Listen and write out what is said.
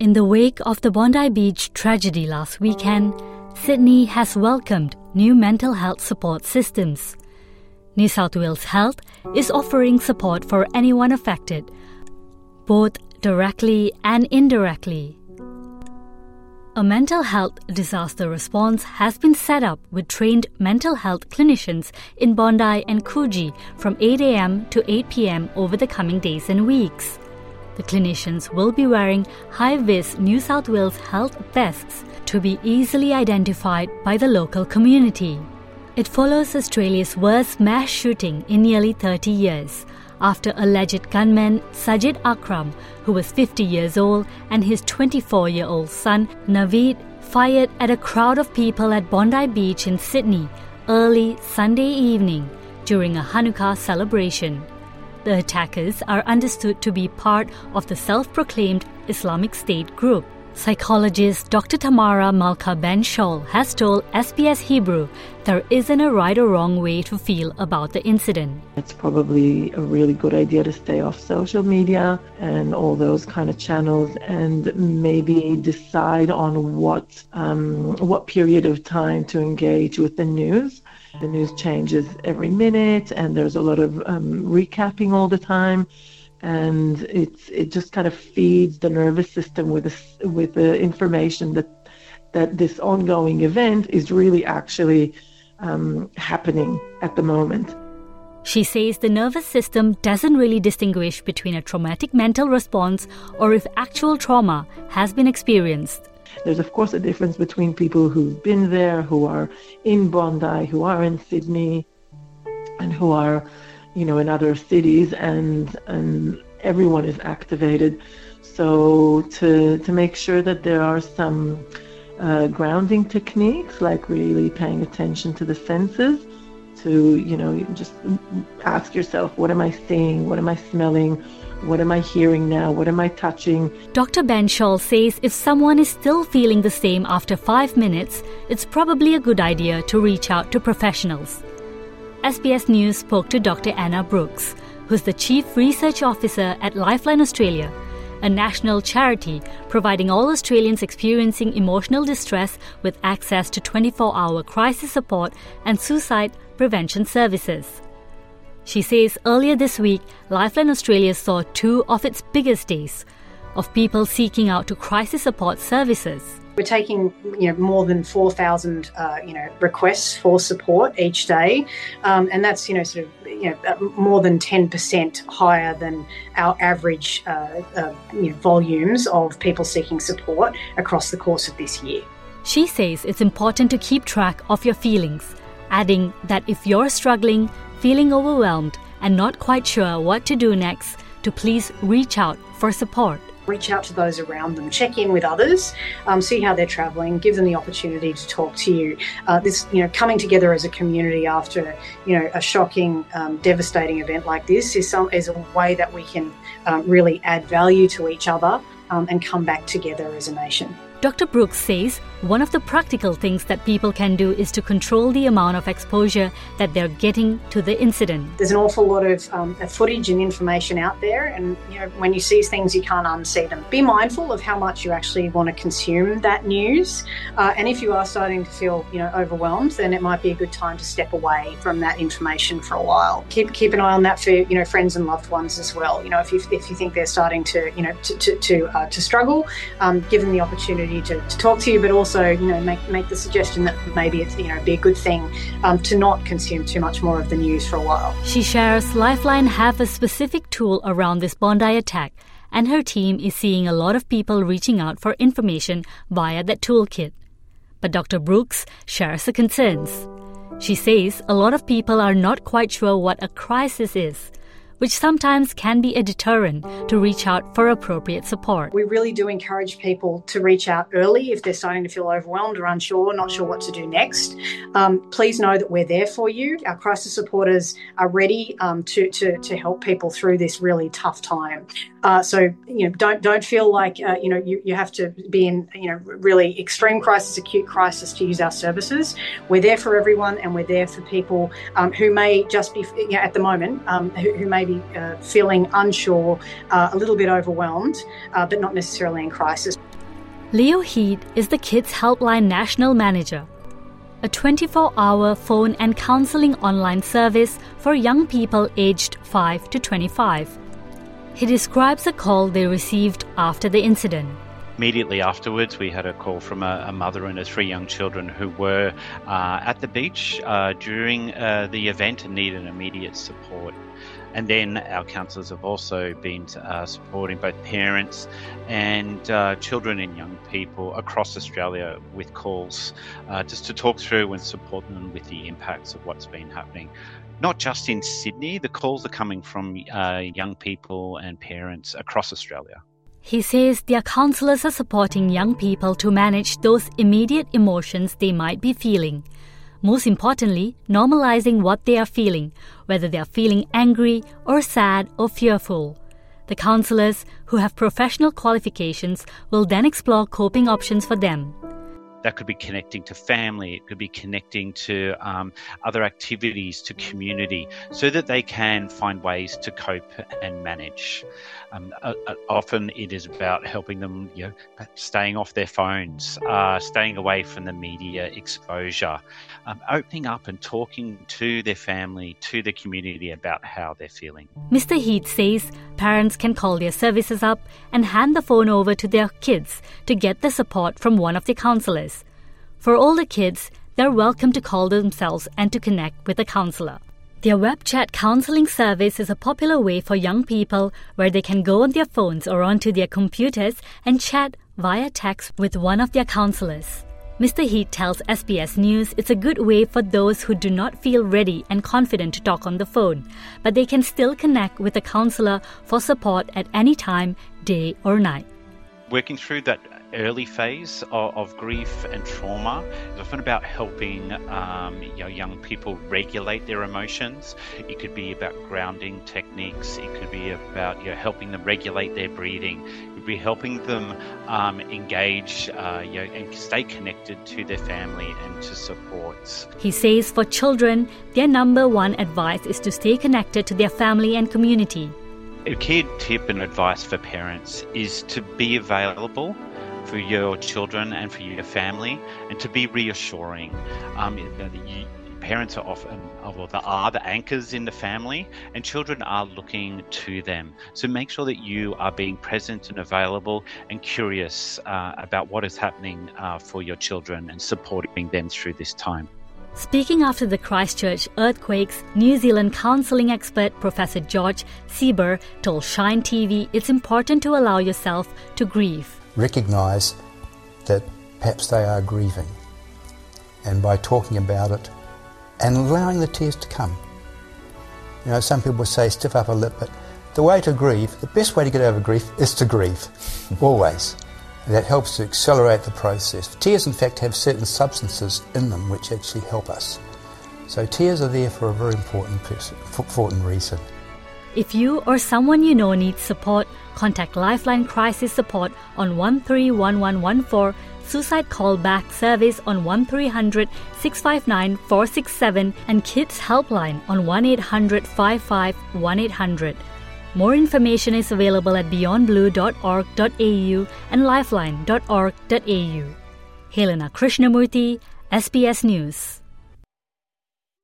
In the wake of the Bondi Beach tragedy last weekend, Sydney has welcomed new mental health support systems. New South Wales Health is offering support for anyone affected, both directly and indirectly. A mental health disaster response has been set up with trained mental health clinicians in Bondi and Coogee from 8 a.m. to 8 p.m. over the coming days and weeks. The clinicians will be wearing high-vis New South Wales Health vests to be easily identified by the local community. It follows Australia's worst mass shooting in nearly 30 years, after alleged gunman Sajid Akram, who was 50 years old, and his 24-year-old son Naveed fired at a crowd of people at Bondi Beach in Sydney early Sunday evening during a Hanukkah celebration. The attackers are understood to be part of the self-proclaimed Islamic State group. Psychologist Dr. Tamara Malka Ben-Shaul has told SBS Hebrew there isn't a right or wrong way to feel about the incident. It's probably a really good idea to stay off social media and all those kind of channels and maybe decide on what period of time to engage with the news. The news changes every minute and there's a lot of recapping all the time. And it just kind of feeds the nervous system with the information that this ongoing event is really actually happening at the moment. She says the nervous system doesn't really distinguish between a traumatic mental response or if actual trauma has been experienced. There's, of course, a difference between people who've been there, who are in Bondi, who are in Sydney, and who are in other cities, and everyone is activated. So to make sure that there are some grounding techniques, like really paying attention to the senses, to just ask yourself, what am I seeing? What am I smelling? What am I hearing now? What am I touching? Dr. Ben-Shaul says if someone is still feeling the same after 5 minutes, it's probably a good idea to reach out to professionals. SBS News spoke to Dr. Anna Brooks, who's the Chief Research Officer at Lifeline Australia, a national charity providing all Australians experiencing emotional distress with access to 24-hour crisis support and suicide prevention services. She says earlier this week, Lifeline Australia saw 2 of its biggest days of people seeking out to crisis support services. We're taking, more than 4,000, requests for support each day, and that's, more than 10% higher than our average, volumes of people seeking support across the course of this year. She says it's important to keep track of your feelings, adding that if you're struggling, feeling overwhelmed, and not quite sure what to do next, to please reach out for support. Reach out to those around them, check in with others, see how they're travelling, give them the opportunity to talk to you. Coming together as a community after, a shocking, devastating event like this is a way that we can really add value to each other and come back together as a nation. Dr. Brooks says one of the practical things that people can do is to control the amount of exposure that they're getting to the incident. There's an awful lot of footage and information out there, and when you see things, you can't unsee them. Be mindful of how much you actually want to consume that news, and if you are starting to feel overwhelmed, then it might be a good time to step away from that information for a while. Keep an eye on that for friends and loved ones as well. If you think they're starting to to struggle, give them the opportunity to talk to you, but also make the suggestion that maybe it's be a good thing to not consume too much more of the news for a while. She shares Lifeline have a specific tool around this Bondi attack, and her team is seeing a lot of people reaching out for information via that toolkit. But Dr. Brooks shares the concerns. She says a lot of people are not quite sure what a crisis is, which sometimes can be a deterrent to reach out for appropriate support. We really do encourage people to reach out early if they're starting to feel overwhelmed or unsure, not sure what to do next. Please know that we're there for you. Our crisis supporters are ready to help people through this really tough time. So don't feel like you have to be in really extreme crisis, acute crisis to use our services. We're there for everyone, and we're there for people who may just be at the moment who may be feeling unsure, a little bit overwhelmed, but not necessarily in crisis. Leo Heat is the Kids Helpline National Manager, a 24-hour phone and counselling online service for young people aged 5 to 25. He describes a call they received after the incident. Immediately afterwards, we had a call from a mother and her 3 young children who were at the beach during the event and needed immediate support. And then our counsellors have also been supporting both parents and children and young people across Australia with calls just to talk through and support them with the impacts of what's been happening. Not just in Sydney, the calls are coming from young people and parents across Australia. He says their counsellors are supporting young people to manage those immediate emotions they might be feeling. Most importantly, normalizing what they are feeling, whether they are feeling angry or sad or fearful. The counsellors, who have professional qualifications, will then explore coping options for them. That could be connecting to family, it could be connecting to other activities, to community, so that they can find ways to cope and manage. Often it is about helping them, staying off their phones, staying away from the media exposure, opening up and talking to their family, to the community about how they're feeling. Mr. Heat says parents can call their services up and hand the phone over to their kids to get the support from one of the counsellors. For older kids, they're welcome to call themselves and to connect with a counsellor. Their web chat counselling service is a popular way for young people where they can go on their phones or onto their computers and chat via text with one of their counsellors. Mr. Heat tells SBS News it's a good way for those who do not feel ready and confident to talk on the phone, but they can still connect with a counsellor for support at any time, day or night. Working through that early phase of grief and trauma is often about helping young people regulate their emotions. It could be about grounding techniques. It could be about helping them regulate their breathing. It could be helping them engage and stay connected to their family and to supports. He says for children, their number one advice is to stay connected to their family and community. A key tip and advice for parents is to be available for your children and for your family, and to be reassuring. Parents are often the anchors in the family, and children are looking to them. So make sure that you are being present and available and curious about what is happening for your children and supporting them through this time. Speaking after the Christchurch earthquakes, New Zealand counselling expert Professor George Sieber told Shine TV it's important to allow yourself to grieve. Recognise that perhaps they are grieving, and by talking about it and allowing the tears to come. Some people say stiff upper lip, but the way to grieve, the best way to get over grief is to grieve, always. And that helps to accelerate the process. Tears, in fact, have certain substances in them which actually help us. So tears are there for a very important reason. If you or someone you know needs support, contact Lifeline Crisis Support on 131114, Suicide Callback Service on 1300 659 467 and Kids Helpline on 1-800-55 1-800. More information is available at beyondblue.org.au and lifeline.org.au. Helena Krishnamurthy, SBS News.